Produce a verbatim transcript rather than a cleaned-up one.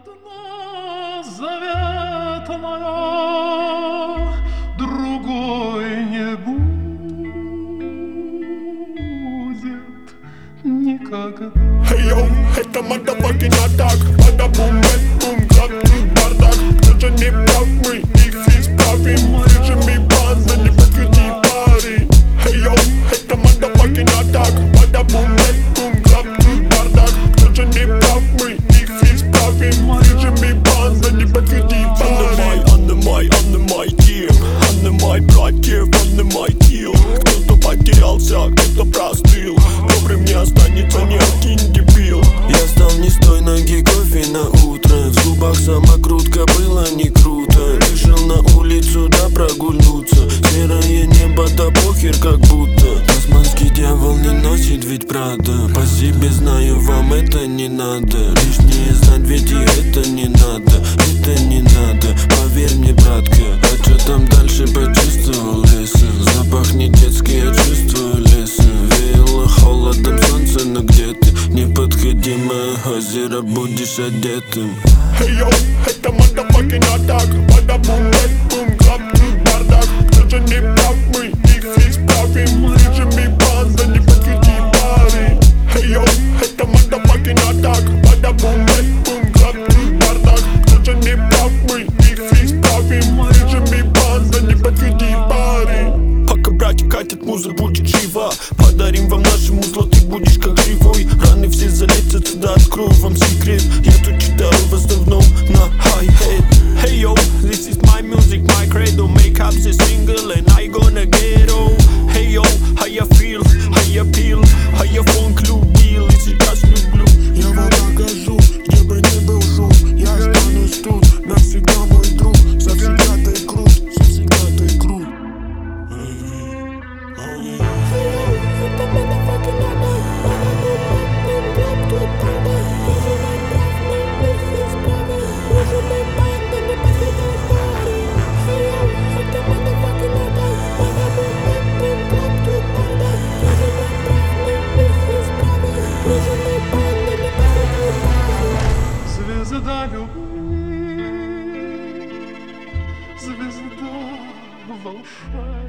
Одна заветная, другой не будет никогда. Hey yo, это motherfucking атак. Бада-бум, бэт-бум, клап, тут бардак. Кто же не прав, мы их исправим. Прижими банда, не подведи парень. Hey yo, это motherfucking атак. Бада-бум, бэт-бум, клап, тут бардак. Кто же не прав, мы их исправим. Прижими банда, не подведи парень. On the mic, on the mic, yeah. On the mic, братьев, on the mic, yeah. Кто-то потерялся, кто-то простыл. Добрым не останется ни один дебил. Я встал не с той ноги, кофе на утро. В зубах самокрутка, было не круто. Вышел на улицу, да прогульнуться. Серое небо, да похер как будто. Тасманский дьявол не носит ведь Прада. По себе знаю, вам это не надо. Лишнее знать, ведь и это не надо. Это не надо, поверь мне, братка. А чё там дальше, почувствовал леса. Запах не детский, я чувствую леса. Веяло холодом солнце, но где ты? Неподходимое озеро, будешь одетым. Hey yo, это motherfucking атак. Бада-бум, бэт-бум, клап, тут бардак. Кто же не прав, мы их исправим. Прижими банда, не подведи парень. Hey yo, это motherfucking атак. Бада-бум, бэт-бум, клап, тут бардак. Кто же не прав, мы их исправим. Прижими банда, не подведи парень. Пока братья катят, музыка будет жива. Подарим вам нашему зло, ты будешь как живой. Раны все залетят сюда, открою вам секрет. Я тут читаю в основном на hi-hat. Hey yo, this is my music, my credo. Make up the single and I gonna get on. Hey yo, how you feel, how you feel, how you funk любил и сейчас люблю. Я вам покажу, где бы ни был шум. Я останусь тут, навсегда мой друг. Завсегда ты крут, завсегда ты крут. Звезда любви, звезда волшебная.